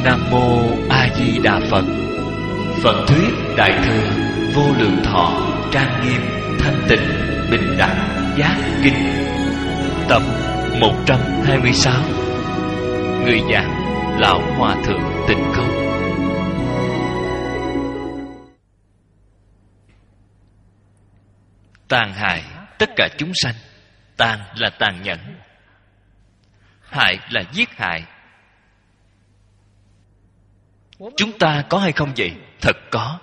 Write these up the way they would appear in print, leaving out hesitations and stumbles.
Nam Mô A Di Đà Phật. Phật thuyết Đại thừa Vô Lượng Thọ Trang Nghiêm Thanh Tịnh Bình Đẳng Giác Kinh, tập 126. Người giảng Lão Hòa Thượng Tịnh Không. Tàn hại tất cả chúng sanh. Tàn là tàn nhẫn, hại là giết hại. Chúng ta có hay không vậy? Thật có.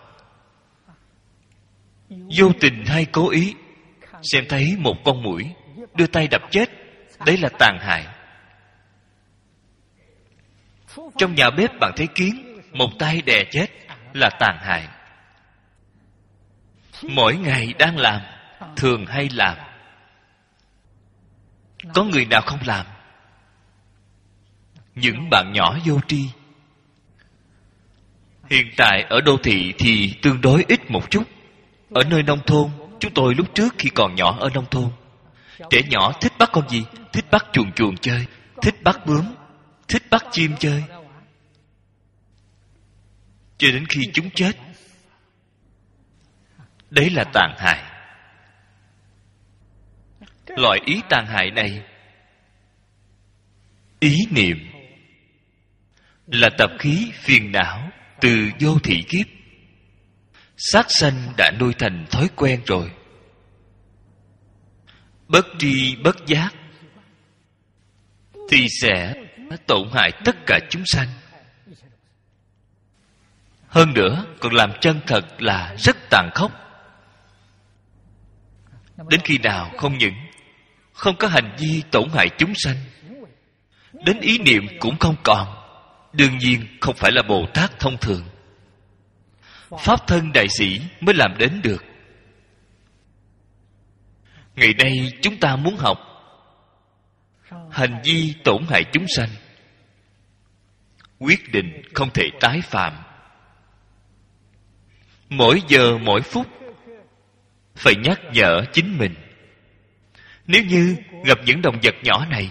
Vô tình hay cố ý xem thấy một con muỗi, đưa tay đập chết, đấy là tàn hại. Trong nhà bếp bạn thấy kiến, một tay đè chết, là tàn hại. Mỗi ngày đang làm, thường hay làm. Có người nào không làm? Những bạn nhỏ vô tri. Hiện tại ở đô thị thì tương đối ít một chút. Ở nơi nông thôn, chúng tôi lúc trước khi còn nhỏ ở nông thôn, trẻ nhỏ thích bắt con gì? Thích bắt chuồn chuồn chơi, thích bắt bướm, thích bắt chim chơi, cho đến khi chúng chết. Đấy là tàn hại. Loại ý tàn hại này, ý niệm, là tập khí phiền não từ vô thị kiếp. Sát sanh đã nuôi thành thói quen rồi. Bất tri bất giác thì sẽ tổn hại tất cả chúng sanh. Hơn nữa còn làm chân thật là rất tàn khốc. Đến khi nào không những không có hành vi tổn hại chúng sanh, đến ý niệm cũng không còn, đương nhiên không phải là Bồ Tát thông thường. Pháp thân đại sĩ mới làm đến được. Ngày nay chúng ta muốn học hành vi tổn hại chúng sanh, quyết định không thể tái phạm. Mỗi giờ mỗi phút phải nhắc nhở chính mình. Nếu như gặp những động vật nhỏ này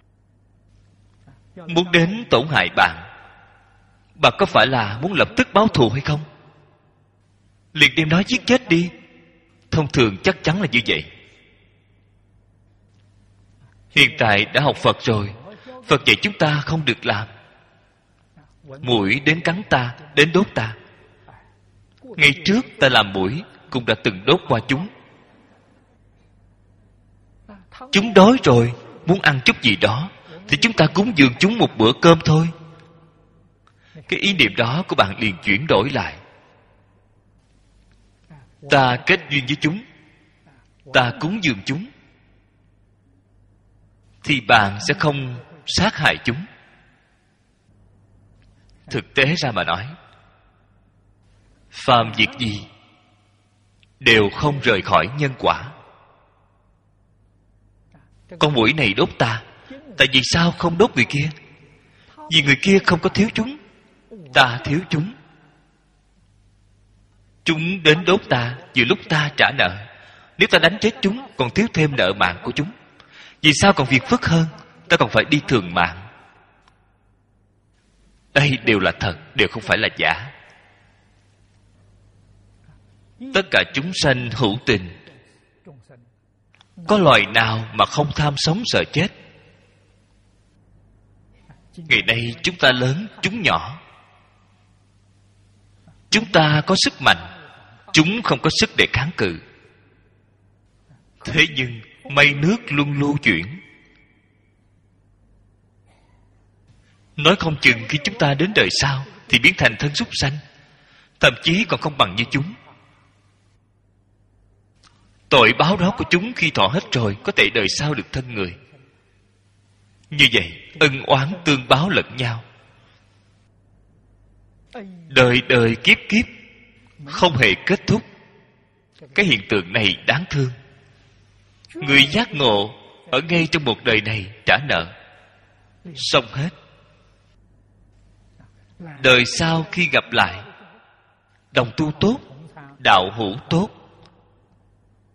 muốn đến tổn hại bạn, bạn có phải là muốn lập tức báo thù hay không? Liền đem nó giết chết đi. Thông thường chắc chắn là như vậy. Hiện tại đã học Phật rồi, Phật dạy chúng ta không được làm. Muỗi đến cắn ta, đến đốt ta. Ngày trước ta làm muỗi cũng đã từng đốt qua chúng. Chúng đói rồi, muốn ăn chút gì đó, thì chúng ta cúng dường chúng một bữa cơm thôi. Cái ý niệm đó của bạn liền chuyển đổi lại. Ta kết duyên với chúng, ta cúng dường chúng, thì bạn sẽ không sát hại chúng. Thực tế ra mà nói, phàm việc gì đều không rời khỏi nhân quả. Con muỗi này đốt ta, tại vì sao không đốt người kia? Vì người kia không có thiếu chúng, ta thiếu chúng. Chúng đến đốt ta vừa lúc ta trả nợ. Nếu ta đánh chết chúng, còn thiếu thêm nợ mạng của chúng. Vì sao còn việc phức hơn? Ta còn phải đi thường mạng. Đây đều là thật, đều không phải là giả. Tất cả chúng sanh hữu tình. Có loài nào mà không tham sống sợ chết? Ngày nay chúng ta lớn, chúng nhỏ. Chúng ta có sức mạnh, chúng không có sức để kháng cự. Thế nhưng mây nước luôn lưu chuyển. Nói không chừng khi chúng ta đến đời sau thì biến thành thân súc sanh, thậm chí còn không bằng như chúng. Tội báo đó của chúng khi thọ hết rồi, có thể đời sau được thân người. Như vậy ân oán tương báo lẫn nhau, đời đời kiếp kiếp không hề kết thúc. Cái hiện tượng này đáng thương. Người giác ngộ ở ngay trong một đời này trả nợ, xong hết. Đời sau khi gặp lại, đồng tu tốt, đạo hữu tốt,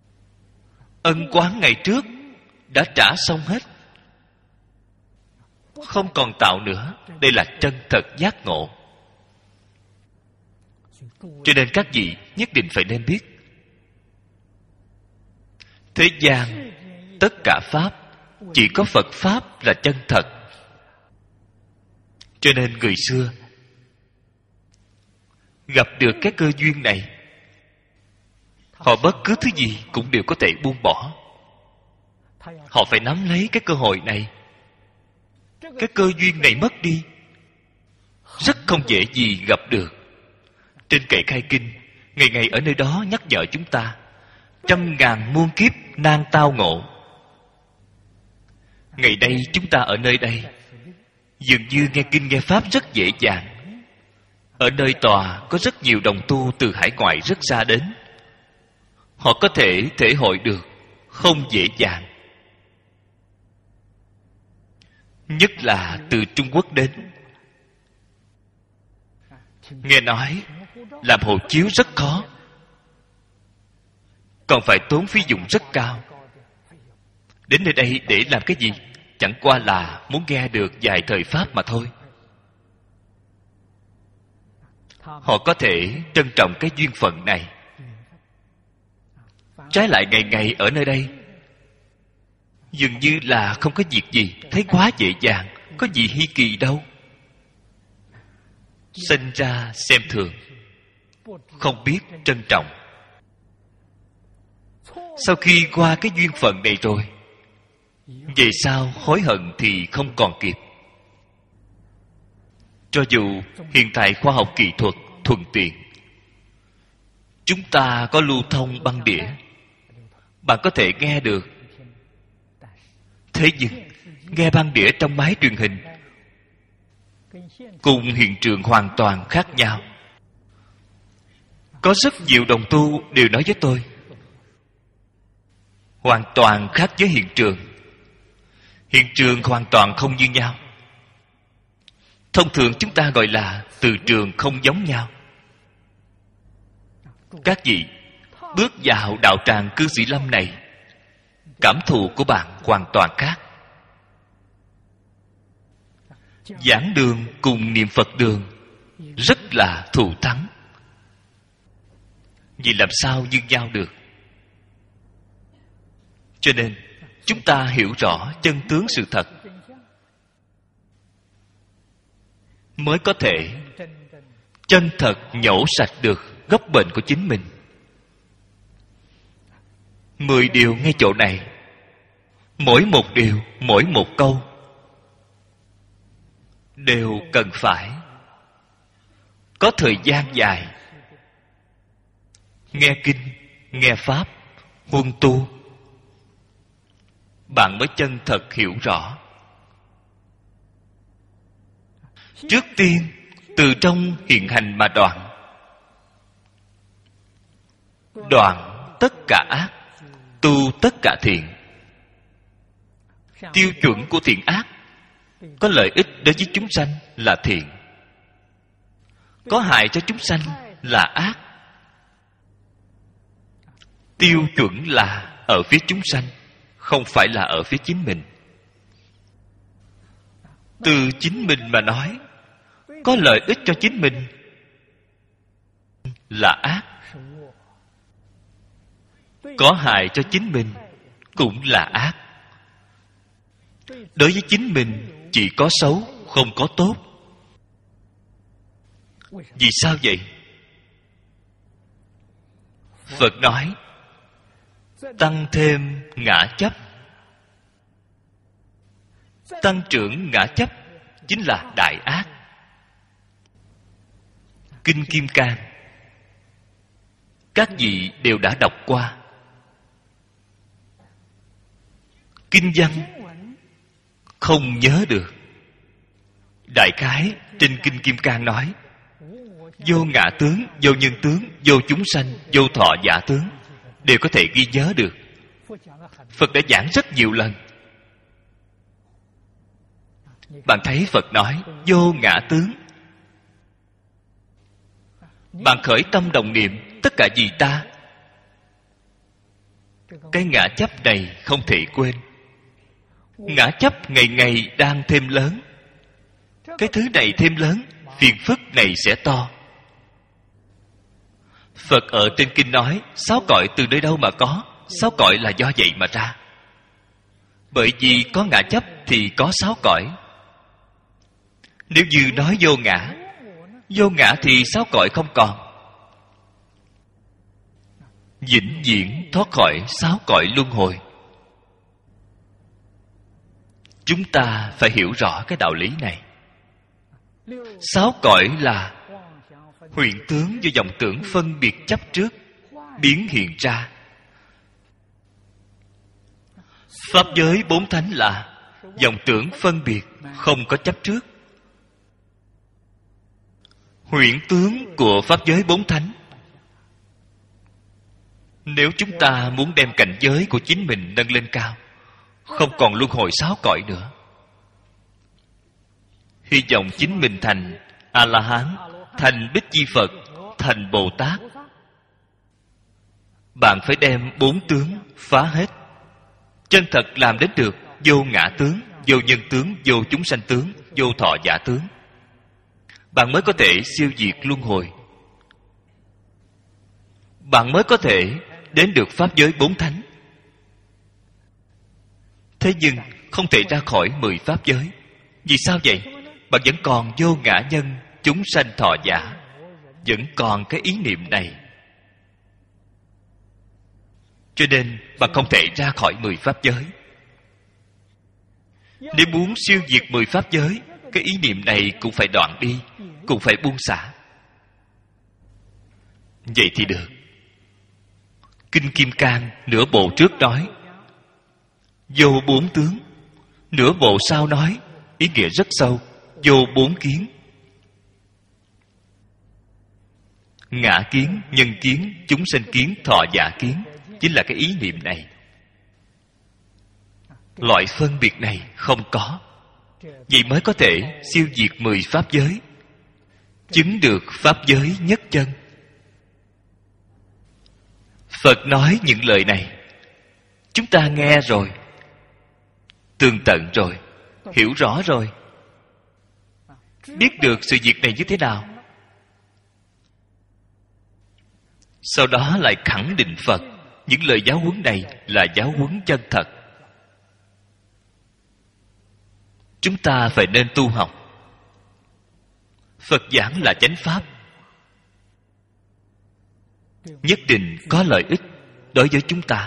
ân oán ngày trước đã trả xong hết. không còn tạo nữa. Đây là chân thật giác ngộ. Cho nên các vị nhất định phải nên biết, thế gian tất cả pháp chỉ có Phật pháp là chân thật. Cho nên người xưa gặp được cái cơ duyên này, họ bất cứ thứ gì cũng đều có thể buông bỏ. Họ phải nắm lấy cái cơ hội này. Cái cơ duyên này mất đi rất không dễ gì gặp được. Trên kệ khai kinh, ngày ngày ở nơi đó nhắc nhở chúng ta, trăm ngàn muôn kiếp nan tao ngộ. Ngày đây chúng ta ở nơi đây dường như nghe kinh nghe pháp rất dễ dàng. Ở nơi tòa có rất nhiều đồng tu từ hải ngoại rất xa đến. Họ có thể thể hội được không dễ dàng. Nhất là từ Trung Quốc đến. Nghe nói làm hộ chiếu rất khó, còn phải tốn phí dụng rất cao. Đến nơi đây để làm cái gì? Chẳng qua là muốn nghe được vài thời pháp mà thôi. Họ có thể trân trọng cái duyên phận này. Trái lại ngày ngày ở nơi đây dường như là không có việc gì, thấy quá dễ dàng, có gì hi kỳ đâu. Sinh ra xem thường, không biết trân trọng. Sau khi qua cái duyên phận này rồi, về sau hối hận thì không còn kịp. Cho dù hiện tại khoa học kỹ thuật thuận tiện, chúng ta có lưu thông băng đĩa, bạn có thể nghe được. Thế nhưng nghe băng đĩa trong máy truyền hình cùng hiện trường hoàn toàn khác nhau. Có rất nhiều đồng tu đều nói với tôi, hoàn toàn khác với hiện trường. Hiện trường hoàn toàn không như nhau. Thông thường chúng ta gọi là từ trường không giống nhau. Các vị bước vào đạo tràng Cư Sĩ Lâm này, cảm thụ của bạn hoàn toàn khác. Giảng đường cùng niệm Phật đường rất là thù thắng. Vì làm sao như nhau được? Cho nên chúng ta hiểu rõ chân tướng sự thật, mới có thể chân thật nhổ sạch được gốc bệnh của chính mình. 10 điều ngay chỗ này, mỗi một điều, mỗi một câu đều cần phải có thời gian dài nghe kinh, nghe pháp, huân tu, bạn mới chân thật hiểu rõ. Trước tiên từ trong hiện hành mà đoạn. Đoạn tất cả ác, tu tất cả thiện. Tiêu chuẩn của thiện ác, có lợi ích đối với chúng sanh là thiện, có hại cho chúng sanh là ác. Tiêu chuẩn là ở phía chúng sanh, không phải là ở phía chính mình. Từ chính mình mà nói, có lợi ích cho chính mình là ác, có hại cho chính mình cũng là ác. Đối với chính mình chỉ có xấu, không có tốt. Vì sao vậy? Phật nói tăng thêm ngã chấp. Tăng trưởng ngã chấp chính là đại ác. Kinh Kim Cang các vị đều đã đọc qua. Kinh văn không nhớ được. Đại khái trên Kinh Kim Cang nói vô ngã tướng, vô nhân tướng, vô chúng sanh, vô thọ giả tướng đều có thể ghi nhớ được. Phật đã giảng rất nhiều lần. Bạn thấy Phật nói vô ngã tướng, bạn khởi tâm đồng niệm tất cả vì ta. Cái ngã chấp này không thể quên. Ngã chấp ngày ngày đang thêm lớn. Cái thứ này thêm lớn, phiền phức này sẽ to. Phật ở trên kinh nói 6 cõi từ nơi đâu mà có? 6 cõi là do vậy mà ra. Bởi vì có ngã chấp thì có 6 cõi. Nếu như nói vô ngã thì 6 cõi không còn. Vĩnh viễn thoát khỏi 6 cõi luân hồi. Chúng ta phải hiểu rõ cái đạo lý này. 6 cõi là huyễn tướng do vọng tưởng phân biệt chấp trước biến hiện ra. Pháp giới 4 thánh là vọng tưởng phân biệt không có chấp trước. Huyễn tướng của pháp giới 4 thánh. Nếu chúng ta muốn đem cảnh giới của chính mình nâng lên cao, không còn luân hồi 6 cõi nữa, hy vọng chính mình thành A-la-hán, thành Bích Chi Phật, thành Bồ Tát, bạn phải đem 4 tướng phá hết. Chân thật làm đến được vô ngã tướng, vô nhân tướng, vô chúng sanh tướng, vô thọ giả tướng, bạn mới có thể siêu diệt luân hồi. Bạn mới có thể đến được pháp giới 4 thánh. Thế nhưng không thể ra khỏi 10 pháp giới. Vì sao vậy? Bạn vẫn còn vô ngã nhân, chúng sanh thọ giả, vẫn còn cái ý niệm này. Cho nên bạn không thể ra khỏi 10 pháp giới. Nếu muốn siêu diệt 10 pháp giới, cái ý niệm này cũng phải đoạn đi, cũng phải buông xả. Vậy thì được. Kinh Kim Cang nửa bộ trước nói vô 4 tướng, nửa bộ sau nói ý nghĩa rất sâu, vô 4 kiến. Ngã kiến, nhân kiến, chúng sanh kiến, thọ giả kiến, chính là cái ý niệm này. Loại phân biệt này không có, vậy mới có thể siêu diệt 10 pháp giới, chứng được pháp giới nhất chân. Phật nói những lời này, chúng ta nghe rồi, tường tận rồi, hiểu rõ rồi, biết được sự việc này như thế nào. Sau đó lại khẳng định Phật, những lời giáo huấn này là giáo huấn chân thật. Chúng ta phải nên tu học. Phật giảng là chánh pháp, nhất định có lợi ích đối với chúng ta.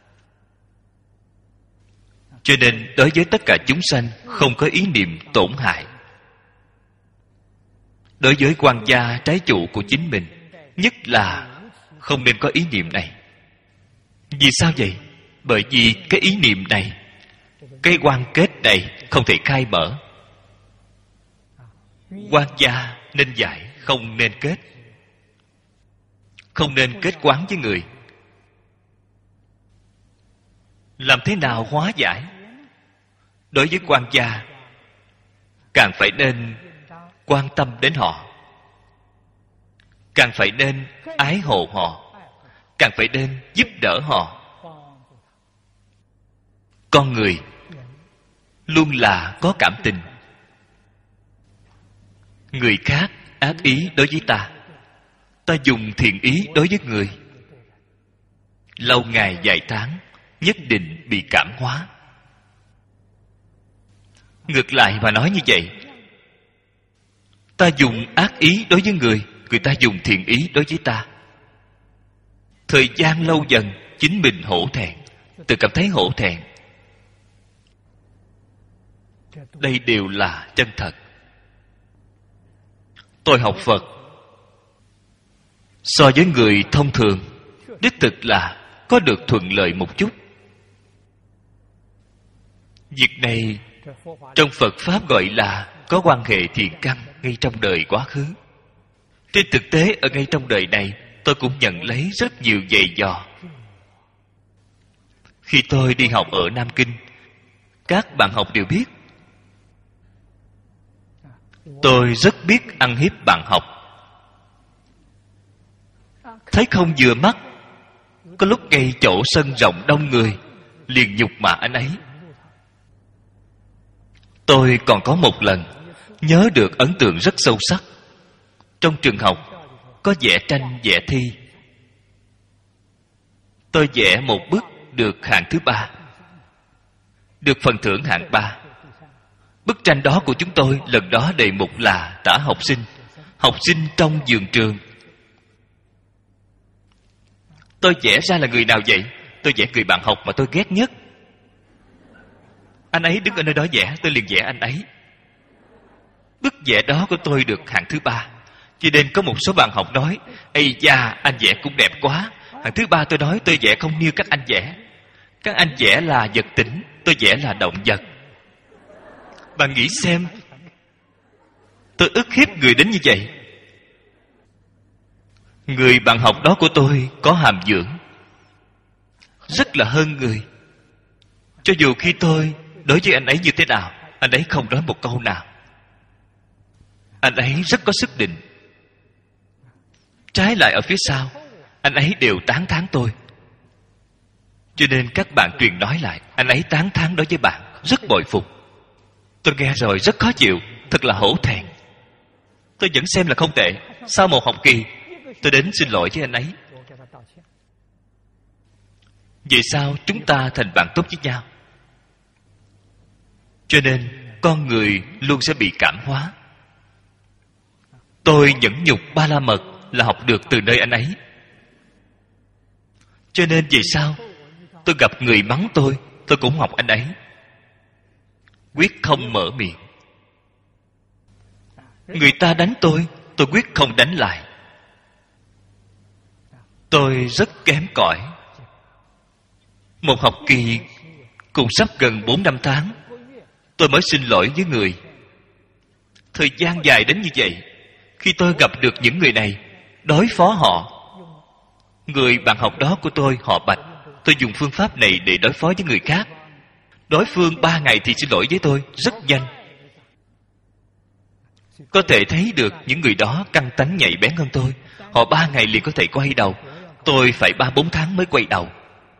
Cho nên đối với tất cả chúng sanh không có ý niệm tổn hại. Đối với quan gia trái chủ của chính mình, nhất là không nên có ý niệm này. Vì sao vậy? Bởi vì cái ý niệm này, cái quan kết này không thể khai mở. Quan gia nên dạy, không nên kết. Không nên kết quán với người. Làm thế nào hóa giải? Đối với quan gia, càng phải nên quan tâm đến họ, càng phải nên ái hộ họ, càng phải nên giúp đỡ họ. Con người luôn là có cảm tình. Người khác ác ý đối với ta, ta dùng thiện ý đối với người, lâu ngày vài tháng nhất định bị cảm hóa. Ngược lại mà nói như vậy, ta dùng ác ý đối với người, người ta dùng thiện ý đối với ta, thời gian lâu dần chính mình hổ thẹn, tự cảm thấy hổ thẹn. Đây đều là chân thật. Tôi học Phật so với người thông thường đích thực là có được thuận lợi một chút. Việc này trong Phật Pháp gọi là có quan hệ thiện căn ngay trong đời quá khứ. Trên thực tế ở ngay trong đời này, tôi cũng nhận lấy rất nhiều giày dò. Khi tôi đi học ở Nam Kinh, các bạn học đều biết tôi rất biết ăn hiếp bạn học. Thấy không vừa mắt, có lúc ngay chỗ sân rộng đông người liền nhục mạ anh ấy. Tôi còn có một lần nhớ được ấn tượng rất sâu sắc. Trong trường học có vẽ tranh vẽ thi. Tôi vẽ một bức được hạng thứ 3, được phần thưởng hạng 3. Bức tranh đó của chúng tôi lần đó đề mục là tả học sinh trong vườn trường. Tôi vẽ ra là người nào vậy? Tôi vẽ người bạn học mà tôi ghét nhất. Anh ấy đứng ở nơi đó vẽ, tôi liền vẽ anh ấy. Bức vẽ đó của tôi được hạng thứ 3. Cho nên có một số bạn học nói: "Ây da, anh vẽ cũng đẹp quá." Hạng thứ 3 tôi nói tôi vẽ không như các anh vẽ. Các anh vẽ là vật tĩnh, tôi vẽ là động vật. Bạn nghĩ xem, tôi ức hiếp người đến như vậy. Người bạn học đó của tôi có hàm dưỡng, rất là hơn người. Cho dù khi tôi đối với anh ấy như thế nào, anh ấy không nói một câu nào. Anh ấy rất có sức định. Trái lại ở phía sau, anh ấy đều tán thán tôi. Cho nên các bạn truyền nói lại, anh ấy tán thán đối với bạn, rất bội phục. Tôi nghe rồi rất khó chịu, thật là hổ thẹn. Tôi vẫn xem là không tệ. Sau một học kỳ, tôi đến xin lỗi với anh ấy. Vì sao chúng ta thành bạn tốt với nhau? Cho nên con người luôn sẽ bị cảm hóa. Tôi nhẫn nhục Ba La Mật là học được từ nơi anh ấy. Cho nên vì sao tôi gặp người mắng tôi cũng học anh ấy. Quyết không mở miệng. Người ta đánh tôi quyết không đánh lại. Tôi rất kém cỏi. Một học kỳ cùng sắp gần 4 năm tháng, tôi mới xin lỗi với người. Thời gian dài đến như vậy, khi tôi gặp được những người này, đối phó họ. Người bạn học đó của tôi họ Bạch, tôi dùng phương pháp này để đối phó với người khác. Đối phương 3 ngày thì xin lỗi với tôi, rất nhanh. Có thể thấy được những người đó căn tánh nhạy bén hơn tôi. Họ 3 ngày liền có thể quay đầu, tôi phải 3-4 tháng mới quay đầu.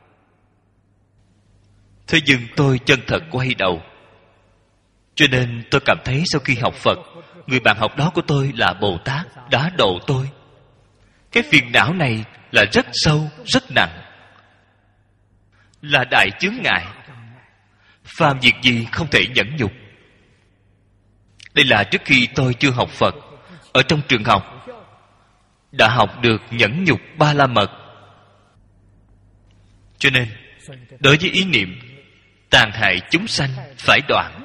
Thế nhưng tôi chân thật quay đầu. Cho nên tôi cảm thấy sau khi học Phật, người bạn học đó của tôi là Bồ Tát đã độ tôi. Cái phiền não này là rất sâu, rất nặng, là đại chướng ngại. Phàm việc gì không thể nhẫn nhục. Đây là trước khi tôi chưa học Phật, ở trong trường học đã học được nhẫn nhục Ba La Mật. Cho nên đối với ý niệm tàn hại chúng sanh phải đoạn.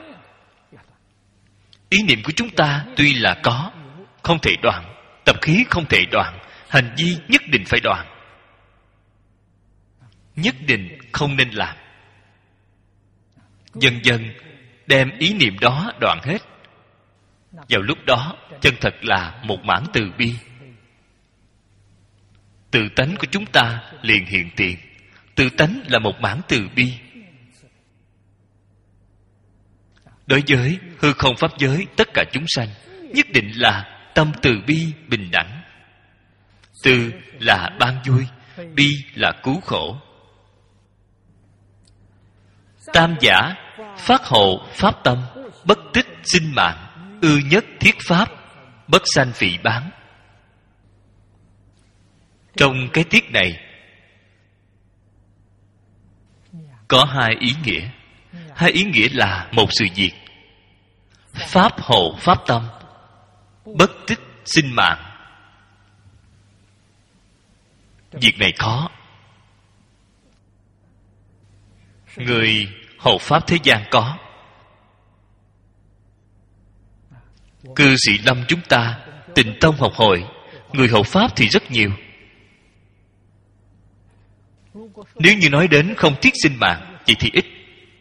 Ý niệm của chúng ta tuy là có, không thể đoạn. Tập khí không thể đoạn. Hành vi nhất định phải đoạn. Nhất định không nên làm. Dần dần đem ý niệm đó đoạn hết. Vào lúc đó chân thật là một mãn từ bi. Tự tánh của chúng ta liền hiện tiền. Tự tánh là một mãn từ bi. Đối với hư không pháp giới tất cả chúng sanh, nhất định là tâm từ bi bình đẳng. Từ là ban vui, bi là cứu khổ. Tam giả phát hộ pháp tâm, bất tích sinh mạng, ư nhất thiết pháp, bất sanh phỉ báng. Trong cái tiết này có 2 ý nghĩa. 2 ý nghĩa là một sự việc. Pháp hộ pháp tâm, bất tích sinh mạng. Việc này khó. Người hộ pháp thế gian có. Cư sĩ Lâm chúng ta Tịnh Tông học hội, người hộ pháp thì rất nhiều. Nếu như nói đến không thiết sinh mạng, vậy thì ít.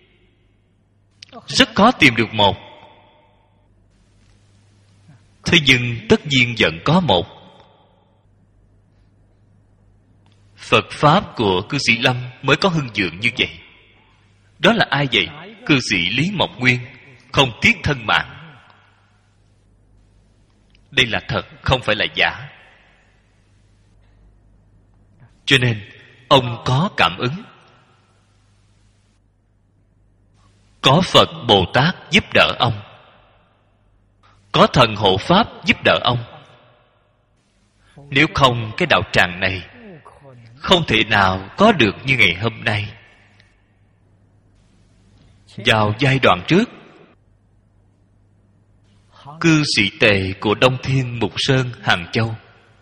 Rất khó tìm được một. Thế nhưng tất nhiên vẫn có một. Phật Pháp của cư sĩ Lâm mới có hưng vượng như vậy. Đó là ai vậy? Cư sĩ Lý Mộc Nguyên, không tiếc thân mạng. Đây là thật, không phải là giả. Cho nên ông có cảm ứng. có Phật Bồ Tát giúp đỡ ông, có thần hộ pháp giúp đỡ ông. Nếu không, cái đạo tràng này không thể nào có được như ngày hôm nay. Vào giai đoạn trước, cư sĩ tề của Đông Thiên Mục Sơn, Hàng Châu,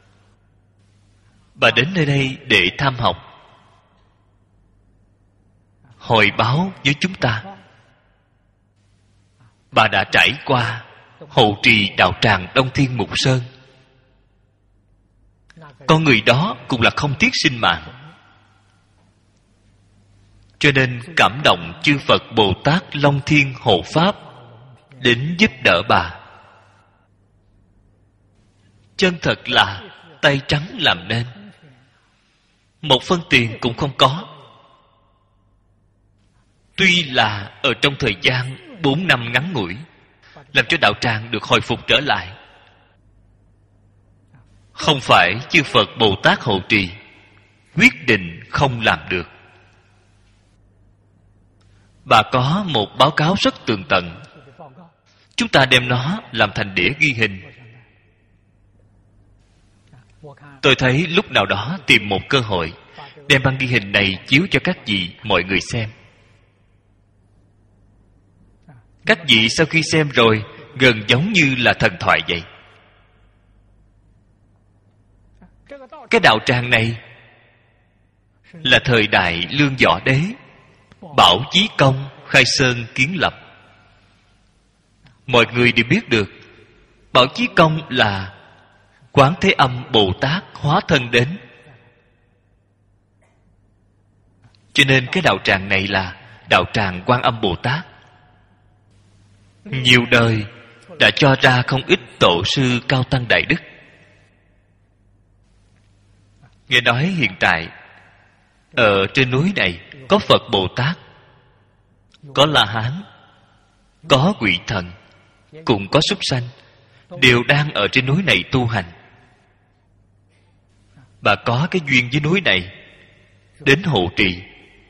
bà đến nơi đây để tham học, hồi báo với chúng ta bà đã trải qua hộ trì đạo tràng Đông Thiên Mục Sơn. Con người đó cũng là không tiếc sinh mạng, cho nên cảm động chư Phật Bồ Tát Long Thiên hộ pháp đến giúp đỡ bà. Chân thật là tay trắng làm nên, một phân tiền cũng không có. Tuy là ở trong thời gian 4 năm ngắn ngủi, làm cho đạo tràng được hồi phục trở lại. Không phải chư Phật Bồ Tát hộ trì, quyết định không làm được. Bà có một báo cáo rất tường tận, chúng ta đem nó làm thành đĩa ghi hình. Tôi thấy lúc nào đó tìm một cơ hội đem băng ghi hình này chiếu cho các vị mọi người xem. Các vị sau khi xem rồi gần giống như là thần thoại vậy. Cái đạo tràng này là thời đại Lương Võ Đế, Bảo Chí Công khai sơn kiến lập. Mọi người đều biết được Bảo Chí Công là Quán Thế Âm Bồ Tát hóa thân đến. Cho nên cái đạo tràng này là đạo tràng Quan Âm Bồ Tát. Nhiều đời đã cho ra không ít tổ sư cao tăng đại đức. Nghe nói hiện tại ở trên núi này có Phật Bồ Tát, có La Hán, có Quỷ Thần, cũng có súc sanh, đều đang ở trên núi này tu hành. Bà có cái duyên với núi này, đến hộ trì.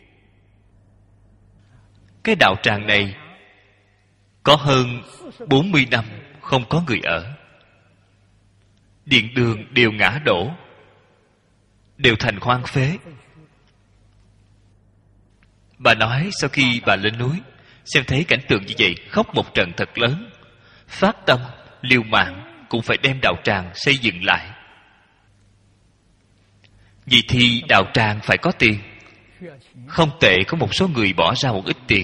Cái đạo tràng này có hơn 40 năm không có người ở. Điện đường đều ngã đổ, đều thành hoang phế. Bà nói sau khi bà lên núi xem thấy cảnh tượng như vậy, khóc một trận thật lớn, phát tâm liều mạng cũng phải đem đạo tràng xây dựng lại. Vì thì đạo tràng phải có tiền. Không tệ có một số người bỏ ra một ít tiền.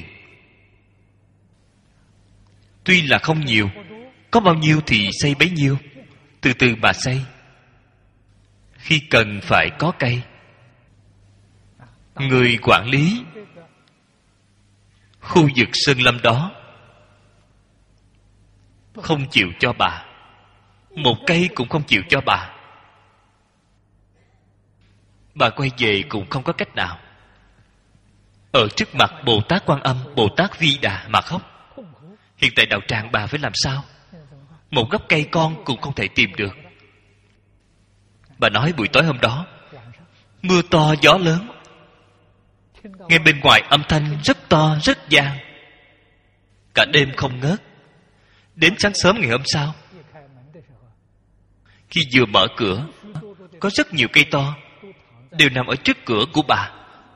Tuy là không nhiều, có bao nhiêu thì xây bấy nhiêu, từ từ mà xây. Khi cần phải có cây, người quản lý khu vực sơn lâm đó không chịu cho bà, một cây cũng không chịu cho bà. Bà quay về cũng không có cách nào, ở trước mặt Bồ Tát Quan Âm, Bồ Tát Vi Đà mà khóc. Hiện tại đạo tràng bà phải làm sao? Một gốc cây con cũng không thể tìm được. Bà nói buổi tối hôm đó mưa to gió lớn, nghe bên ngoài âm thanh rất to rất vang, cả đêm không ngớt. Đến sáng sớm ngày hôm sau, khi vừa mở cửa, có rất nhiều cây to đều nằm ở trước cửa của bà,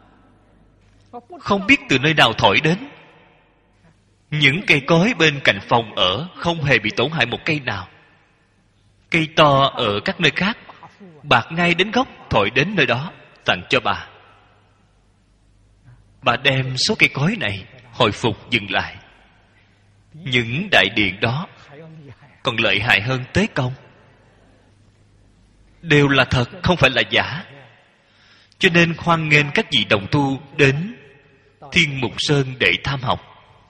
không biết từ nơi nào thổi đến. Những cây cối bên cạnh phòng ở không hề bị tổn hại một cây nào. Cây to ở các nơi khác bạc ngay đến gốc, thổi đến nơi đó tặng cho bà. Bà đem số cây cối này hồi phục dừng lại. Những đại điện đó còn lợi hại hơn Tế Công, đều là thật, không phải là giả. Cho nên hoan nghênh các vị đồng tu đến Thiên Mục Sơn để tham học.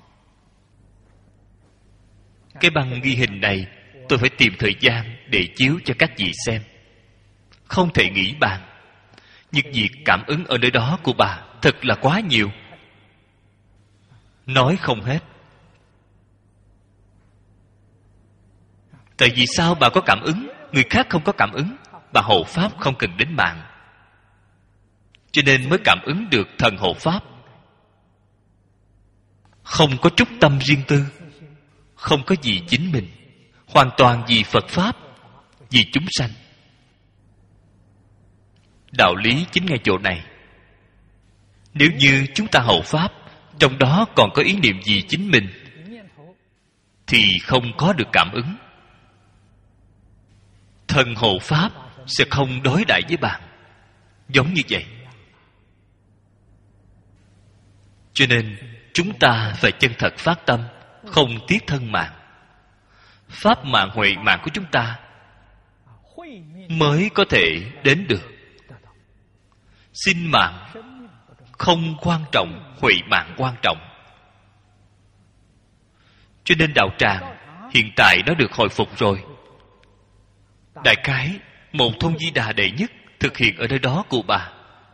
Cái băng ghi hình này tôi phải tìm thời gian để chiếu cho các vị xem, không thể nghĩ bàn. Nhưng việc cảm ứng ở nơi đó của bà thật là quá nhiều, nói không hết. Tại vì sao bà có cảm ứng, người khác không có cảm ứng? Bà hộ pháp không cần đến mạng, cho nên mới cảm ứng được thần hộ pháp. không có chút tâm riêng tư, không có gì chính mình, hoàn toàn vì Phật Pháp, vì chúng sanh. Đạo lý chính ngay chỗ này. Nếu như chúng ta hậu Pháp, trong đó còn có ý niệm gì chính mình, thì không có được cảm ứng. Thân hộ Pháp sẽ không đối đãi với bạn. Giống như vậy. Cho nên chúng ta phải chân thật phát tâm, không tiếc thân mạng. Pháp mạng huệ mạng của chúng ta mới có thể đến được. Sinh mạng không quan trọng, huệ mạng quan trọng. Cho nên đạo tràng hiện tại nó được hồi phục rồi. Đại khái một thôn Di Đà đệ nhất thực hiện ở nơi đó của bà.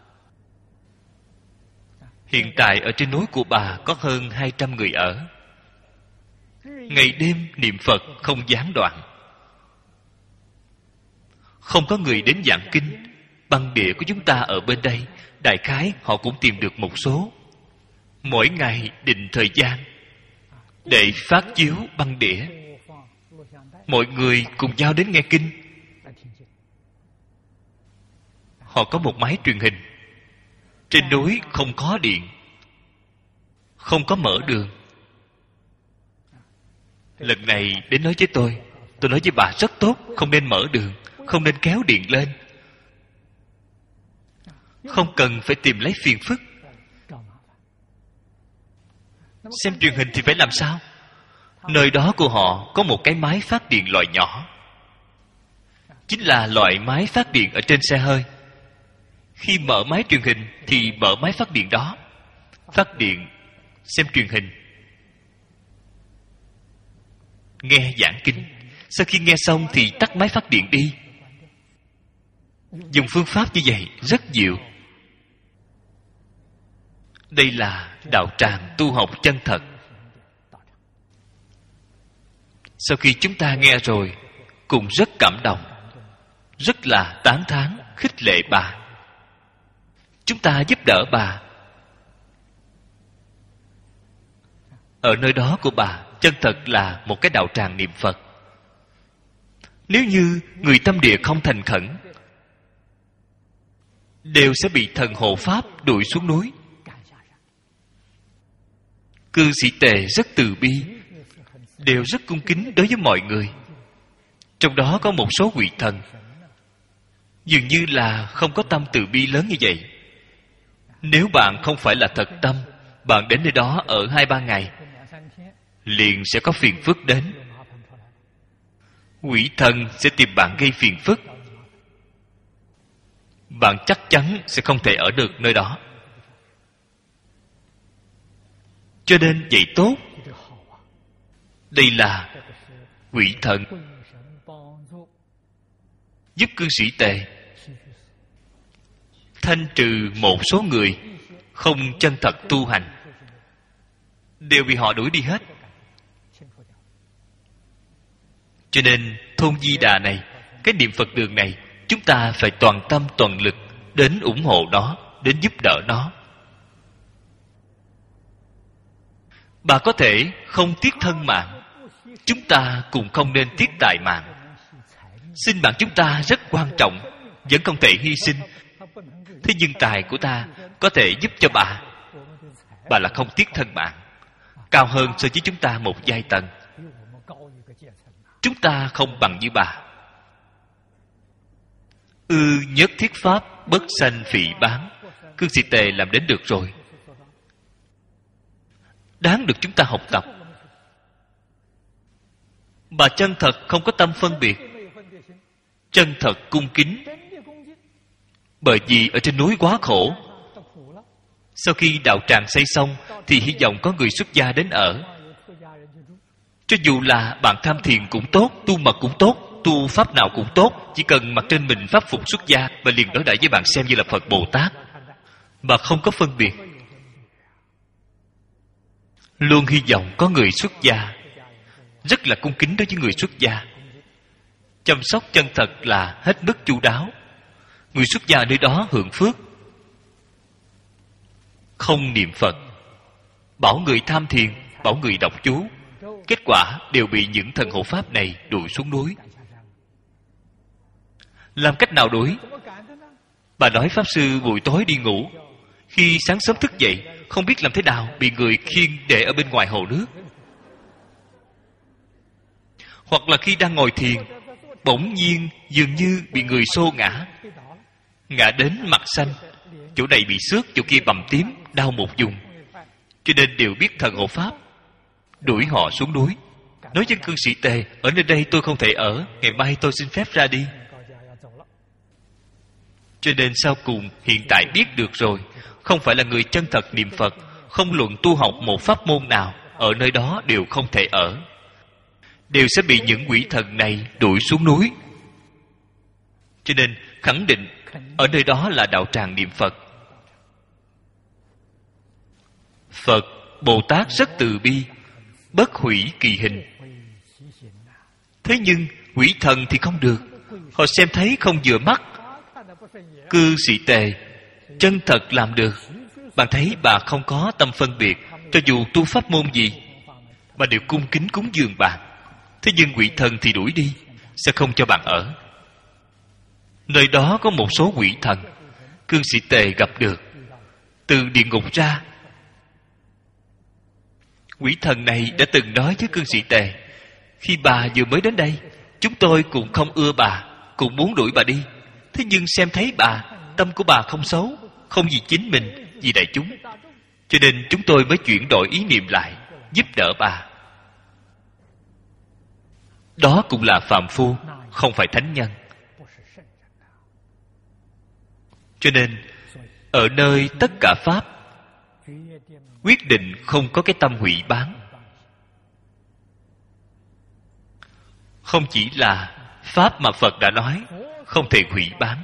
Hiện tại ở trên núi của bà có hơn 200 người ở. Ngày đêm niệm Phật không gián đoạn. Không có người đến giảng kinh. Băng đĩa của chúng ta ở bên đây, đại khái họ cũng tìm được một số. Mỗi ngày định thời gian để phát chiếu băng đĩa. Mọi người cùng nhau đến nghe kinh. Họ có một máy truyền hình. Trên núi không có điện, không có mở đường. Lần này đến nói với tôi nói với bà rất tốt, không nên mở đường, không nên kéo điện lên, không cần phải tìm lấy phiền phức. Xem truyền hình thì phải làm sao? Nơi đó của họ có một cái máy phát điện loại nhỏ, chính là loại máy phát điện ở trên xe hơi. Khi mở máy truyền hình thì mở máy phát điện đó, phát điện xem truyền hình, nghe giảng kinh. Sau khi nghe xong thì tắt máy phát điện đi. Dùng phương pháp như vậy rất nhiều. Đây là đạo tràng tu học chân thật. Sau khi chúng ta nghe rồi cũng rất cảm động, rất là tán thán, khích lệ bà. Chúng ta giúp đỡ bà. Ở nơi đó của bà chân thật là một cái đạo tràng niệm Phật. Nếu như người tâm địa không thành khẩn, đều sẽ bị thần hộ Pháp đuổi xuống núi. Cư sĩ Tề rất từ bi, đều rất cung kính đối với mọi người. Trong đó có một số vị thần dường như là không có tâm từ bi lớn như vậy. Nếu bạn không phải là thật tâm, bạn đến nơi đó ở 2-3 ngày, liền sẽ có phiền phức đến. Quỷ thần sẽ tìm bạn gây phiền phức. Bạn chắc chắn sẽ không thể ở được nơi đó. Cho nên vậy tốt. Đây là quỷ thần giúp cư sĩ Tề thanh trừ một số người không chân thật tu hành, đều bị họ đuổi đi hết. Cho nên thôn Di Đà này, cái niệm Phật đường này, chúng ta phải toàn tâm toàn lực đến ủng hộ nó, đến giúp đỡ nó. Bà có thể không tiếc thân mạng, chúng ta cũng không nên tiếc tài mạng. Sinh mạng chúng ta rất quan trọng, vẫn không thể hy sinh. Thế nhưng tài của ta có thể giúp cho bà. Bà là không tiếc thân mạng, cao hơn so với chúng ta một giai tầng. Chúng ta không bằng như bà. Nhất thiết pháp bất sanh phỉ báng. Cư sĩ Tề làm đến được rồi, đáng được chúng ta học tập. Bà chân thật không có tâm phân biệt, chân thật cung kính. Bởi vì ở trên núi quá khổ. Sau khi đạo tràng xây xong thì hy vọng có người xuất gia đến ở. Cho dù là bạn tham thiền cũng tốt, tu mật cũng tốt, tu pháp nào cũng tốt, chỉ cần mặc trên mình pháp phục xuất gia và liền đối đãi với bạn xem như là Phật Bồ Tát, mà không có phân biệt. Luôn hy vọng có người xuất gia, rất là cung kính đối với người xuất gia, chăm sóc chân thật là hết mức chu đáo. Người xuất gia nơi đó hưởng phước. Không niệm Phật, bảo người tham thiền, bảo người đọc chú. Kết quả đều bị những thần hộ pháp này đuổi xuống núi. Làm cách nào đuổi? Bà nói Pháp Sư buổi tối đi ngủ, khi sáng sớm thức dậy, không biết làm thế nào bị người khiêng để ở bên ngoài hồ nước. Hoặc là khi đang ngồi thiền, bỗng nhiên dường như bị người xô ngã, ngã đến mặt xanh, chỗ này bị xước, chỗ kia bầm tím, đau một vùng. Cho nên đều biết thần hộ pháp đuổi họ xuống núi. Nói với cư sĩ Tề, ở nơi đây tôi không thể ở, ngày mai tôi xin phép ra đi. Cho nên sau cùng hiện tại biết được rồi, không phải là người chân thật niệm Phật, không luận tu học một pháp môn nào, ở nơi đó đều không thể ở, đều sẽ bị những quỷ thần này đuổi xuống núi. Cho nên khẳng định ở nơi đó là đạo tràng niệm Phật. Phật Bồ Tát rất từ bi, bất hủy kỳ hình. Thế nhưng quỷ thần thì không được, họ xem thấy không vừa mắt. Cư sĩ Tề chân thật làm được. Bạn thấy bà không có tâm phân biệt, cho dù tu pháp môn gì mà đều cung kính cúng dường bạn. Thế nhưng quỷ thần thì đuổi đi, sẽ không cho bạn ở. Nơi đó có một số quỷ thần, cư sĩ Tề gặp được, từ địa ngục ra. Quỷ thần này đã từng nói với cư sĩ Tề, khi bà vừa mới đến đây, chúng tôi cũng không ưa bà, cũng muốn đuổi bà đi. Thế nhưng xem thấy bà, tâm của bà không xấu, không vì chính mình, vì đại chúng, cho nên chúng tôi mới chuyển đổi ý niệm lại, giúp đỡ bà. Đó cũng là phàm phu, không phải thánh nhân. Cho nên ở nơi tất cả pháp, quyết định không có cái tâm hủy bán. Không chỉ là pháp mà Phật đã nói, không thể hủy bán.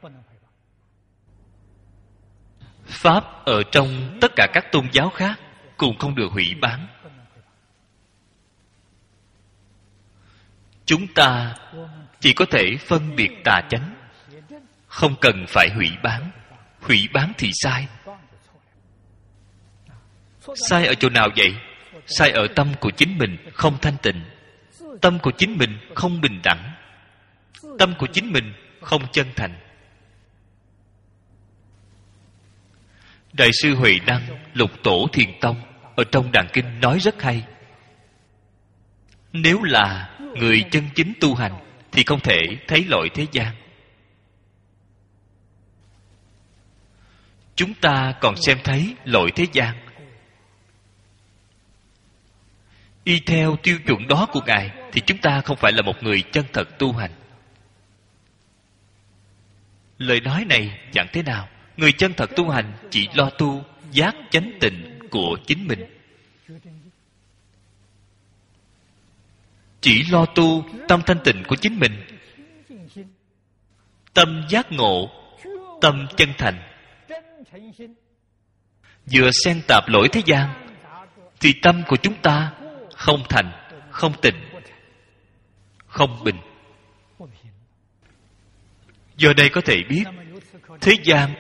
Pháp ở trong tất cả các tôn giáo khác cũng không được hủy bán. Chúng ta chỉ có thể phân biệt tà chánh, không cần phải hủy bán. Hủy bán thì sai. Sai ở chỗ nào vậy? Sai ở tâm của chính mình không thanh tịnh, tâm của chính mình không bình đẳng, tâm của chính mình không chân thành. Đại sư Huệ Năng, Lục Tổ Thiền Tông ở trong Đàn Kinh nói rất hay. Nếu là người chân chính tu hành thì không thể thấy lỗi thế gian. Chúng ta còn xem thấy lỗi thế gian. Y theo tiêu chuẩn đó của Ngài thì chúng ta không phải là một người chân thật tu hành. Lời nói này chẳng thế nào. Người chân thật tu hành chỉ lo tu giác chánh tịnh của chính mình, chỉ lo tu tâm thanh tịnh của chính mình, tâm giác ngộ, tâm chân thành. Vừa xen tạp lỗi thế gian thì tâm của chúng ta không thành, không tịnh, không bình. Giờ đây có thể biết thế gian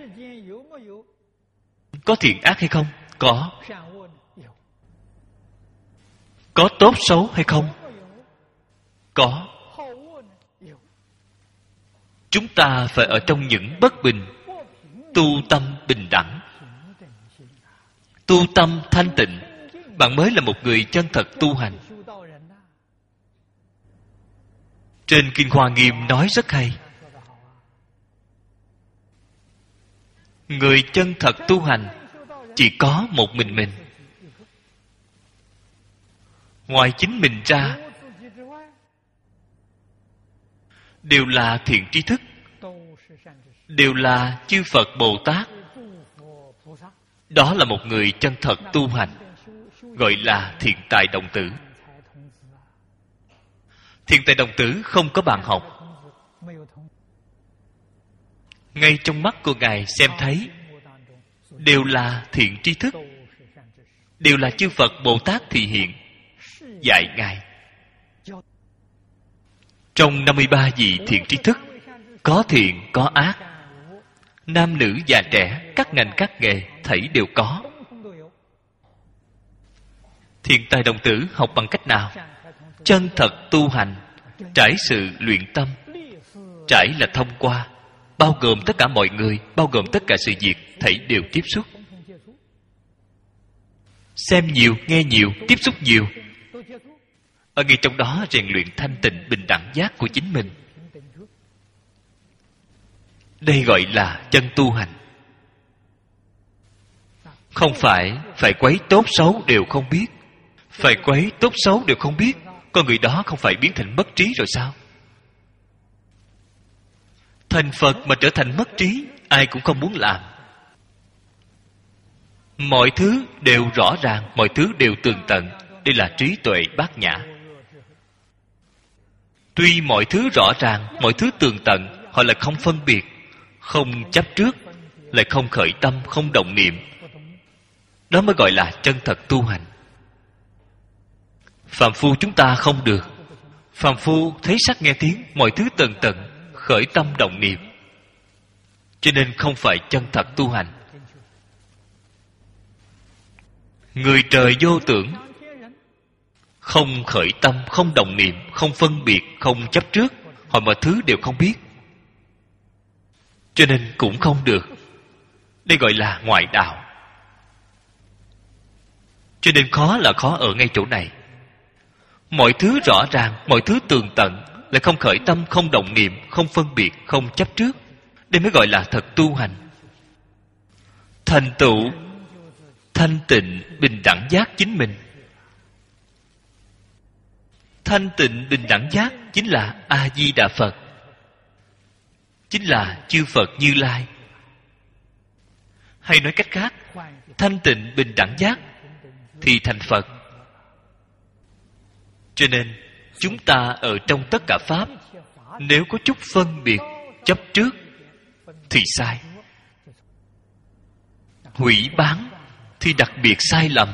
có thiện ác hay không? Có. Có tốt xấu hay không? Có. Chúng ta phải ở trong những bất bình, tu tâm bình đẳng, tu tâm thanh tịnh, bạn mới là một người chân thật tu hành. Trên Kinh Hoa Nghiêm nói rất hay. Người chân thật tu hành chỉ có một mình. Ngoài chính mình ra đều là thiện tri thức, đều là chư Phật Bồ Tát. Đó là một người chân thật tu hành, gọi là thiện tài đồng tử. Thiện tài đồng tử không có bạn học. Ngay trong mắt của Ngài xem thấy đều là thiện tri thức, đều là chư Phật Bồ Tát thị hiện dạy Ngài. Trong 53 vị thiện tri thức, có thiện có ác, nam nữ già trẻ, các ngành các nghề thảy đều có. Thiện tài đồng tử học bằng cách nào? Chân thật tu hành, trải sự luyện tâm. Trải là thông qua, bao gồm tất cả mọi người, bao gồm tất cả sự việc, thảy đều tiếp xúc. Xem nhiều, nghe nhiều, tiếp xúc nhiều. Ở ngay trong đó rèn luyện thanh tịnh bình đẳng giác của chính mình. Đây gọi là chân tu hành. Không phải quấy tốt xấu đều không biết. Phải quấy tốt xấu đều không biết, con người đó không phải biến thành mất trí rồi sao? Thành Phật mà trở thành mất trí, ai cũng không muốn làm. Mọi thứ đều rõ ràng, mọi thứ đều tường tận. Đây là trí tuệ bát nhã. Tuy mọi thứ rõ ràng, mọi thứ tường tận, họ lại không phân biệt, không chấp trước, lại không khởi tâm, không động niệm. Đó mới gọi là chân thật tu hành. Phàm phu chúng ta không được. Phàm phu thấy sắc nghe tiếng, mọi thứ tường tận, khởi tâm động niệm, cho nên không phải chân thật tu hành. Người trời vô tưởng, không khởi tâm, không động niệm, không phân biệt, không chấp trước, họ mọi thứ đều không biết, cho nên cũng không được. Đây gọi là ngoại đạo. Cho nên khó là khó ở ngay chỗ này. Mọi thứ rõ ràng, mọi thứ tường tận, lại không khởi tâm, không động niệm, không phân biệt, không chấp trước. Đây mới gọi là thật tu hành. Thành tựu thanh tịnh bình đẳng giác chính mình. Thanh tịnh bình đẳng giác chính là A Di Đà Phật, chính là chư Phật Như Lai. Hay nói cách khác, thanh tịnh bình đẳng giác thì thành Phật. Cho nên chúng ta ở trong tất cả pháp, nếu có chút phân biệt, chấp trước thì sai. Hủy bán thì đặc biệt sai lầm.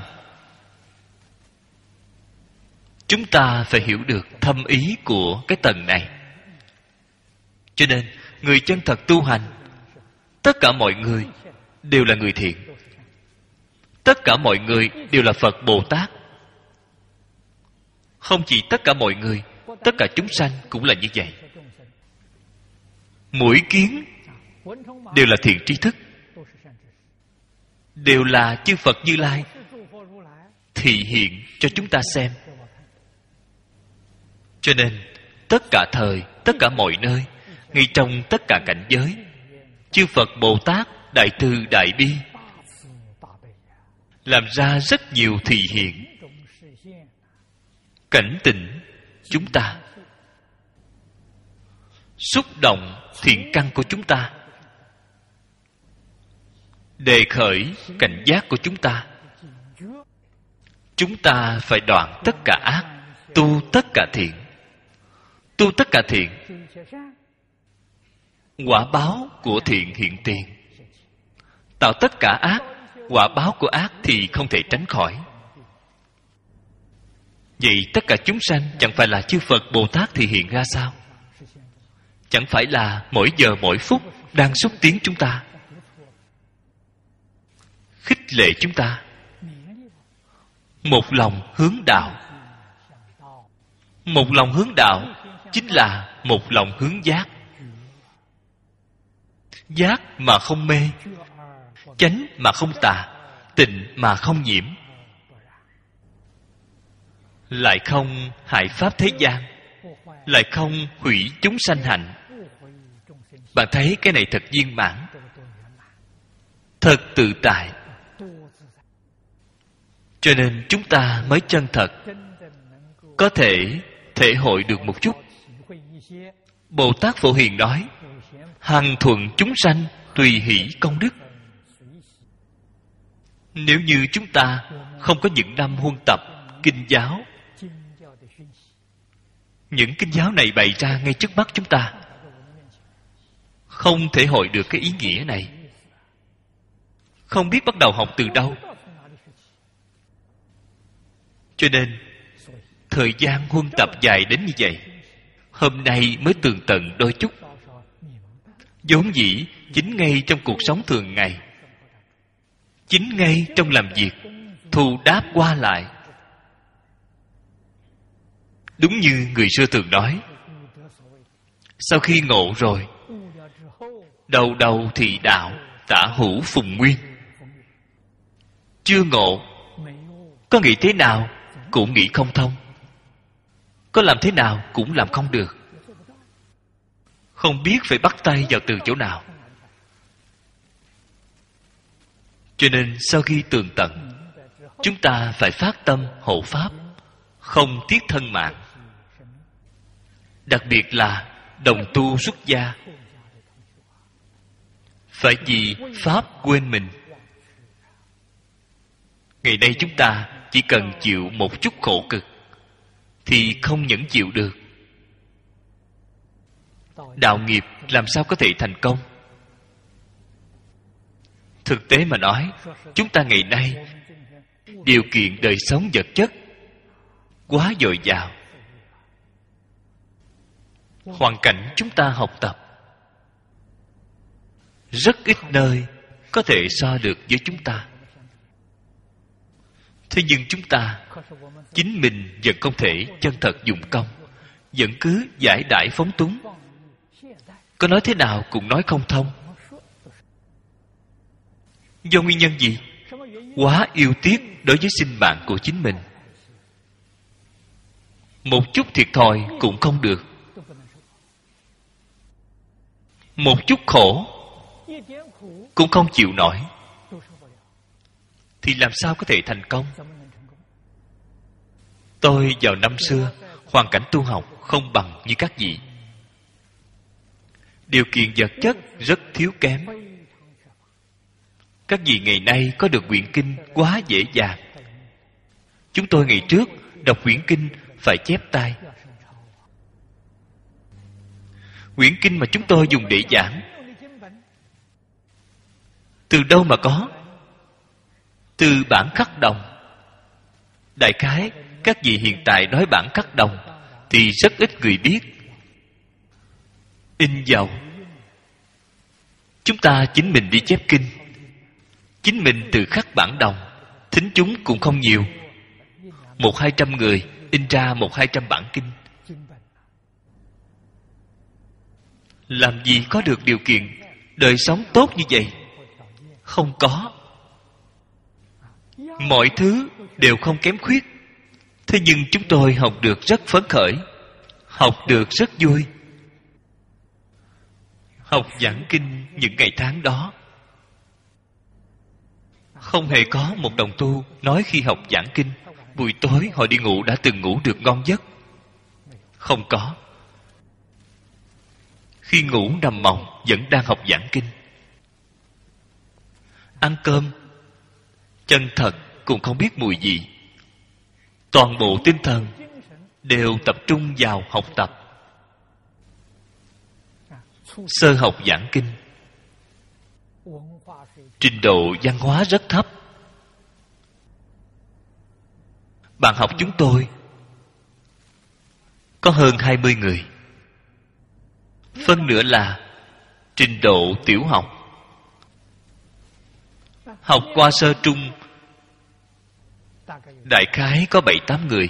Chúng ta phải hiểu được thâm ý của cái tầng này. Cho nên người chân thật tu hành, tất cả mọi người đều là người thiện. Tất cả mọi người đều là Phật Bồ Tát. Không chỉ tất cả mọi người, tất cả chúng sanh cũng là như vậy. Mỗi kiến đều là thiện tri thức, đều là chư Phật Như Lai thị hiện cho chúng ta xem. Cho nên tất cả thời, tất cả mọi nơi, ngay trong tất cả cảnh giới, chư Phật Bồ Tát đại từ đại bi làm ra rất nhiều thị hiện, cảnh tỉnh chúng ta, xúc động thiện căn của chúng ta, đề khởi cảnh giác của chúng ta. Chúng ta phải đoạn tất cả ác, tu tất cả thiện. Tu tất cả thiện, quả báo của thiện hiện tiền. Tạo tất cả ác, quả báo của ác thì không thể tránh khỏi. Vậy tất cả chúng sanh chẳng phải là chư Phật Bồ Tát thì hiện ra sao? Chẳng phải là mỗi giờ mỗi phút đang xúc tiến chúng ta, khích lệ chúng ta một lòng hướng đạo. Một lòng hướng đạo chính là một lòng hướng giác. Giác mà không mê, chánh mà không tà, tịnh mà không nhiễm, lại không hại pháp thế gian, lại không hủy chúng sanh hạnh. Bạn thấy cái này thật viên mãn, thật tự tại. Cho nên chúng ta mới chân thật có thể thể hội được một chút. Bồ Tát Phổ Hiền nói, hằng thuận chúng sanh tùy hỷ công đức. Nếu như chúng ta không có những năm huân tập kinh giáo, những kinh giáo này bày ra ngay trước mắt chúng ta, không thể hội được cái ý nghĩa này, không biết bắt đầu học từ đâu. Cho nên thời gian huân tập dài đến như vậy, hôm nay mới tường tận đôi chút. Vốn dĩ chính ngay trong cuộc sống thường ngày, chính ngay trong làm việc, thù đáp qua lại, Đúng như người xưa thường nói, sau khi ngộ rồi, đầu đầu thì đạo, tả hữu phùng nguyên. Chưa ngộ, có nghĩ thế nào cũng nghĩ không thông, có làm thế nào cũng làm không được, không biết phải bắt tay vào từ chỗ nào. Cho nên sau khi tường tận, chúng ta phải phát tâm hộ pháp, không tiếc thân mạng. Đặc biệt là đồng tu xuất gia, phải vì pháp quên mình. Ngày nay chúng ta chỉ cần chịu một chút khổ cực thì không nhẫn chịu được. Đạo nghiệp làm sao có thể thành công? Thực tế mà nói, chúng ta ngày nay điều kiện đời sống vật chất quá dồi dào, hoàn cảnh chúng ta học tập rất ít nơi có thể so được với chúng ta. Thế nhưng chúng ta chính mình vẫn không thể chân thật dụng công, vẫn cứ giải đãi phóng túng, có nói thế nào cũng nói không thông. Do nguyên nhân gì? Quá yêu tiếc đối với sinh mạng của chính mình. Một chút thiệt thòi cũng không được, một chút khổ cũng không chịu nổi, thì làm sao có thể thành công? Tôi vào năm xưa, hoàn cảnh tu học không bằng như các vị, điều kiện vật chất rất thiếu kém. Các vị ngày nay có được quyển kinh quá dễ dàng. Chúng tôi ngày trước đọc quyển kinh phải chép tay. Quyển kinh mà chúng tôi dùng để giảng, từ đâu mà có? Từ bản khắc đồng. Đại khái các vị hiện tại nói bản khắc đồng thì rất ít người biết. In dầu, chúng ta chính mình đi chép kinh, chính mình tự khắc bản đồng, thính chúng cũng không nhiều, 100-200 người in ra 100-200 bản kinh. Làm gì có được điều kiện đời sống tốt như vậy? Không có. Mọi thứ đều không kém khuyết. Thế nhưng chúng tôi học được rất phấn khởi, học được rất vui. Học giảng kinh những ngày tháng đó, không hề có một đồng tu nói khi học giảng kinh buổi tối họ đi ngủ đã từng ngủ được ngon giấc. Không có. Khi ngủ nằm mộng vẫn đang học giảng kinh. Ăn cơm chân thật cũng không biết mùi gì. Toàn bộ tinh thần đều tập trung vào học tập. Sơ học giảng kinh, trình độ văn hóa rất thấp. Bạn học chúng tôi có hơn 20 người, phân nửa là trình độ tiểu học. Học qua sơ trung đại khái có 7-8 người.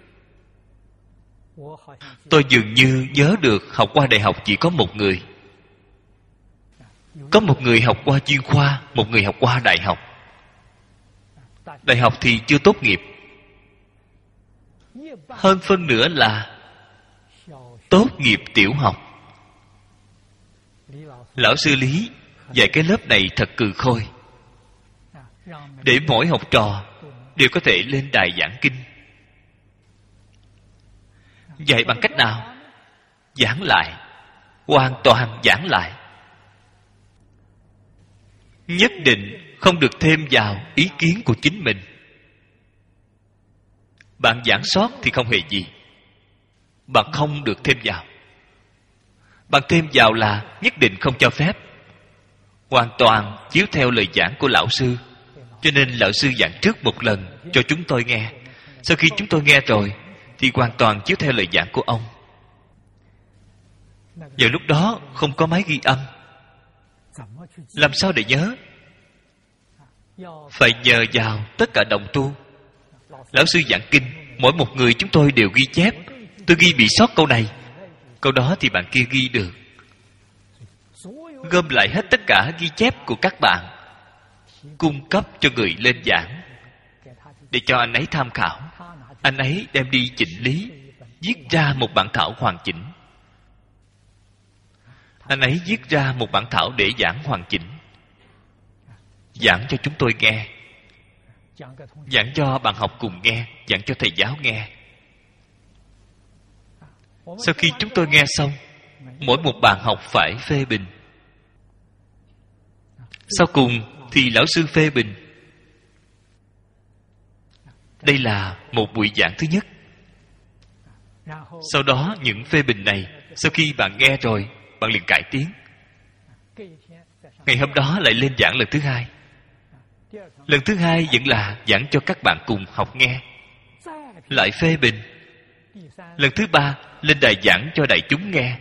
Tôi dường như nhớ được học qua đại học chỉ có 1 người. Có 1 người học qua chuyên khoa, 1 người học qua đại học. Đại học thì chưa tốt nghiệp. Hơn phân nửa là tốt nghiệp tiểu học. Lão sư Lý dạy cái lớp này thật cừ khôi, để mỗi học trò đều có thể lên đài giảng kinh. Dạy bằng cách nào? Giảng lại, hoàn toàn giảng lại. Nhất định không được thêm vào ý kiến của chính mình. Bạn giảng sót thì không hề gì, bạn không được thêm vào. Bạn thêm vào là nhất định không cho phép. Hoàn toàn chiếu theo lời giảng của lão sư. Cho nên lão sư giảng trước một lần cho chúng tôi nghe. Sau khi chúng tôi nghe rồi thì hoàn toàn chiếu theo lời giảng của ông. Giờ lúc đó không có máy ghi âm, làm sao để nhớ? Phải nhờ vào tất cả đồng tu. Lão sư giảng kinh, mỗi một người chúng tôi đều ghi chép, tôi ghi bị sót câu này, câu đó thì bạn kia ghi được. Gom lại hết tất cả ghi chép của các bạn, cung cấp cho người lên giảng, để cho anh ấy tham khảo. Anh ấy đem đi chỉnh lý, viết ra một bản thảo hoàn chỉnh. Anh ấy viết ra một bản thảo để giảng hoàn chỉnh, giảng cho chúng tôi nghe, giảng cho bạn học cùng nghe, giảng cho thầy giáo nghe. Sau khi chúng tôi nghe xong, mỗi một bạn học phải phê bình. Sau cùng thì lão sư phê bình. Đây là một buổi giảng thứ nhất. Sau đó những phê bình này, sau khi bạn nghe rồi, bạn liền cải tiến. Ngày hôm đó lại lên giảng lần thứ hai. Lần thứ hai vẫn là giảng cho các bạn cùng học nghe, lại phê bình. Lần thứ ba lên đài giảng cho đại chúng nghe.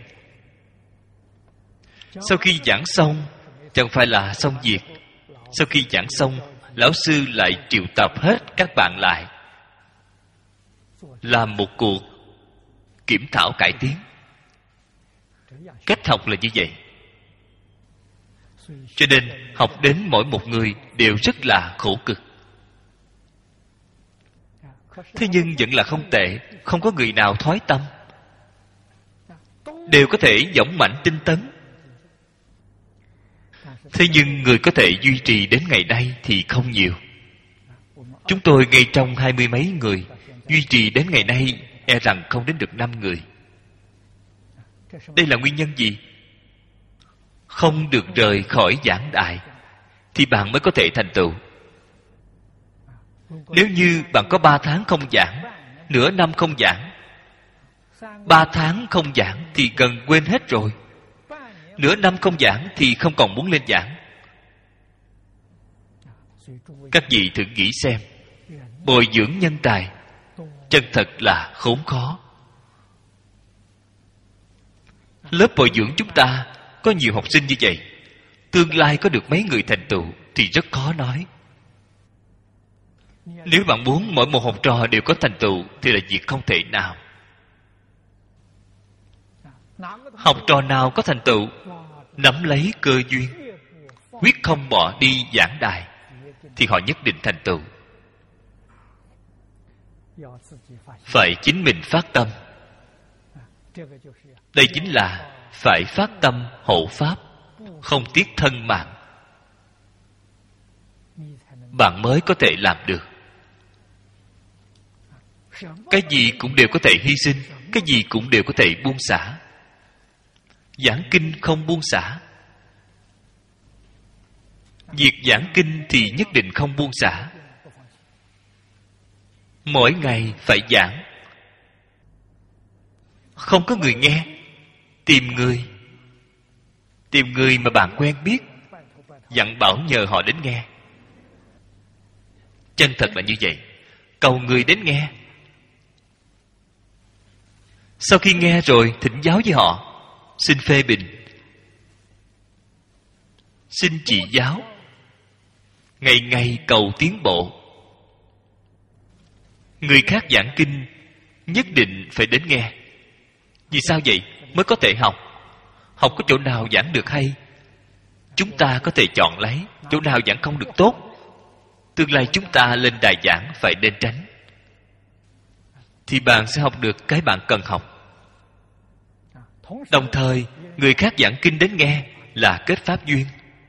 Sau khi giảng xong, chẳng phải là xong việc. Sau khi giảng xong, lão sư lại triệu tập hết các bạn lại, làm một cuộc kiểm thảo cải tiến. Cách học là như vậy. Cho nên học đến mỗi một người đều rất là khổ cực. Thế nhưng vẫn là không tệ, không có người nào thoái tâm, đều có thể dũng mãnh tinh tấn. Thế nhưng người có thể duy trì đến ngày nay thì không nhiều. Chúng tôi ngay trong 20 mấy người, duy trì đến ngày nay e rằng không đến được 5 người. Đây là nguyên nhân gì? Không được rời khỏi giảng đài thì bạn mới có thể thành tựu. Nếu như bạn có 3 tháng không giảng, nửa năm không giảng, 3 tháng không giảng thì gần quên hết rồi. Nửa năm không giảng thì không còn muốn lên giảng. Các vị thử nghĩ xem, bồi dưỡng nhân tài chân thật là khốn khó. Lớp bồi dưỡng chúng ta có nhiều học sinh như vậy, tương lai có được mấy người thành tựu thì rất khó nói. Nếu bạn muốn mỗi một học trò đều có thành tựu thì là việc không thể nào. Học trò nào có thành tựu, nắm lấy cơ duyên, quyết không bỏ đi giảng đài, thì họ nhất định thành tựu. Phải chính mình phát tâm. Đây chính là phải phát tâm hộ pháp, không tiếc thân mạng, bạn mới có thể làm được. Cái gì cũng đều có thể hy sinh, cái gì cũng đều có thể buông xả. Giảng kinh không buông xả. Việc giảng kinh thì nhất định không buông xả. Mỗi ngày phải giảng. Không có người nghe, tìm người mà bạn quen biết, dặn bảo nhờ họ đến nghe. Chân thật là như vậy. Cầu người đến nghe. Sau khi nghe rồi, thỉnh giáo với họ, xin phê bình, xin chỉ giáo, ngày ngày cầu tiến bộ. Người khác giảng kinh nhất định phải đến nghe. Vì sao vậy? Mới có thể học. Học có chỗ nào giảng được hay, chúng ta có thể chọn lấy. Chỗ nào giảng không được tốt, tương lai chúng ta lên đài giảng phải nên tránh, thì bạn sẽ học được cái bạn cần học. Đồng thời, người khác giảng kinh đến nghe là kết pháp duyên.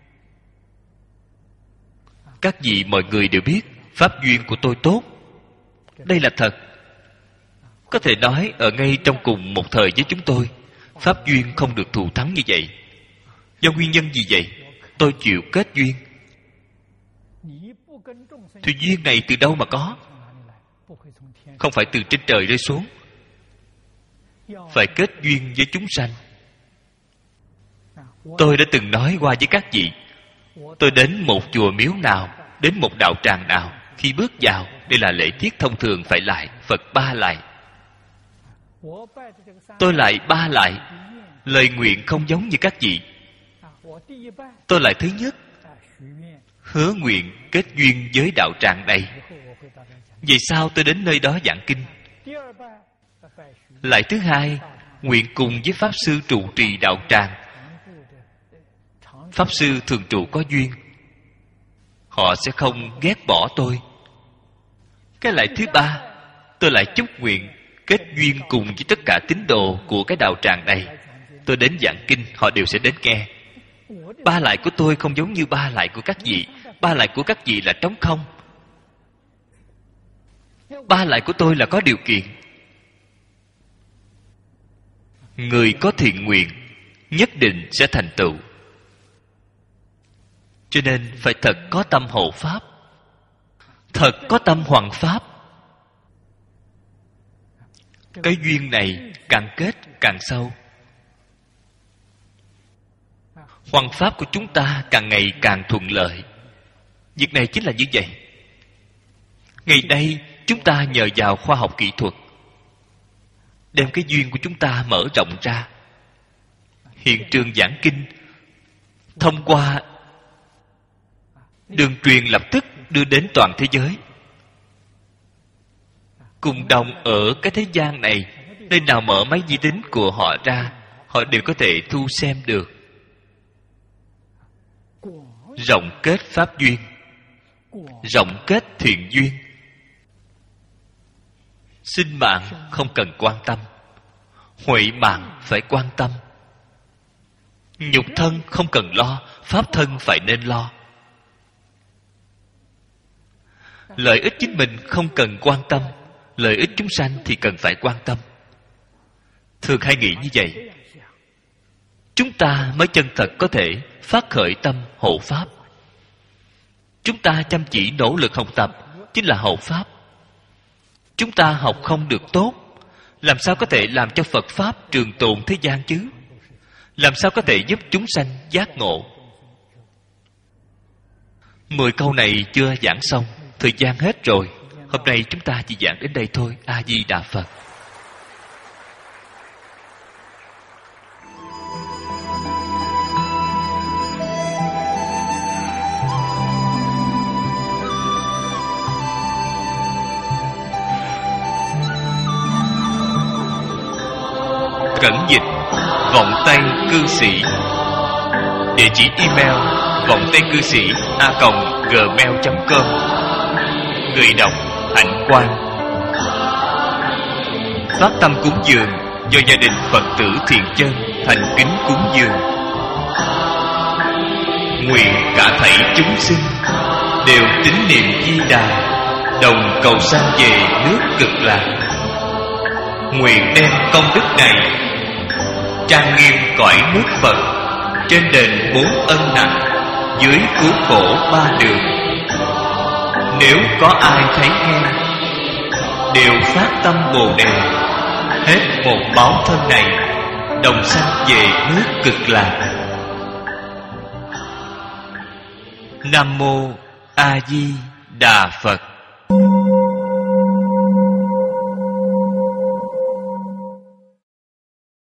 Các vị mọi người đều biết pháp duyên của tôi tốt. Đây là thật. Có thể nói ở ngay trong cùng một thời với chúng tôi, pháp duyên không được thù thắng như vậy. Do nguyên nhân gì vậy? Tôi chịu kết duyên. Thì duyên này từ đâu mà có? Không phải từ trên trời rơi xuống. Phải kết duyên với chúng sanh. Tôi đã từng nói qua với các vị, tôi đến một chùa miếu nào, đến một đạo tràng nào, khi bước vào, đây là lễ tiết thông thường phải lại, Phật ba lại. Tôi lại ba lại, lời nguyện không giống như các vị. Tôi lại thứ nhất, hứa nguyện kết duyên với đạo tràng này. Vì sao tôi đến nơi đó giảng kinh? Lại thứ hai, nguyện cùng với Pháp Sư trụ trì đạo tràng. Pháp Sư thường trụ có duyên, họ sẽ không ghét bỏ tôi. Cái lại thứ ba, tôi lại chúc nguyện kết duyên cùng với tất cả tín đồ của cái đạo tràng này. Tôi đến giảng kinh, họ đều sẽ đến nghe. Ba lại của tôi không giống như ba lại của các vị. Ba lại của các vị là trống không. Ba lại của tôi là có điều kiện. Người có thiện nguyện nhất định sẽ thành tựu. Cho nên phải thật có tâm hộ Pháp, thật có tâm hoằng Pháp. Cái duyên này càng kết càng sâu. Hoằng Pháp của chúng ta càng ngày càng thuận lợi. Việc này chính là như vậy. Ngày nay chúng ta nhờ vào khoa học kỹ thuật đem cái duyên của chúng ta mở rộng ra. Hiện trường giảng kinh thông qua đường truyền lập tức đưa đến toàn thế giới. Cùng đồng ở cái thế gian này, nơi nào mở máy vi tính của họ ra, họ đều có thể thu xem được. Rộng kết pháp duyên, rộng kết thiện duyên. Sinh mạng không cần quan tâm, huệ mạng phải quan tâm. Nhục thân không cần lo, pháp thân phải nên lo. Lợi ích chính mình không cần quan tâm, lợi ích chúng sanh thì cần phải quan tâm. Thường hay nghĩ như vậy, chúng ta mới chân thật có thể phát khởi tâm hộ Pháp. Chúng ta chăm chỉ nỗ lực học tập chính là hộ Pháp. Chúng ta học không được tốt, làm sao có thể làm cho Phật Pháp trường tồn thế gian chứ? Làm sao có thể giúp chúng sanh giác ngộ? 10 câu này chưa giảng xong, thời gian hết rồi. Hôm nay chúng ta chỉ giảng đến đây thôi. A Di Đà Phật. Cẩn dịch Vọng Tây Cư Sĩ. Địa chỉ email vongtaicư sĩ@gmail.com. Người đọc Hạnh Quang. Phát tâm cúng dường do gia đình Phật tử Thiện Chân thành kính cúng dường. Nguyện cả thảy chúng sinh đều tín niệm Di Đà, đồng cầu sanh về nước Cực Lạc. Nguyện đem công đức này trang nghiêm cõi nước Phật, trên đền 4 ân nặng, dưới cứu khổ 3 đường. Nếu có ai thấy nghe, đều phát tâm Bồ Đề, hết một báo thân này, đồng sanh về nước Cực Lạc. Nam mô A Di Đà Phật.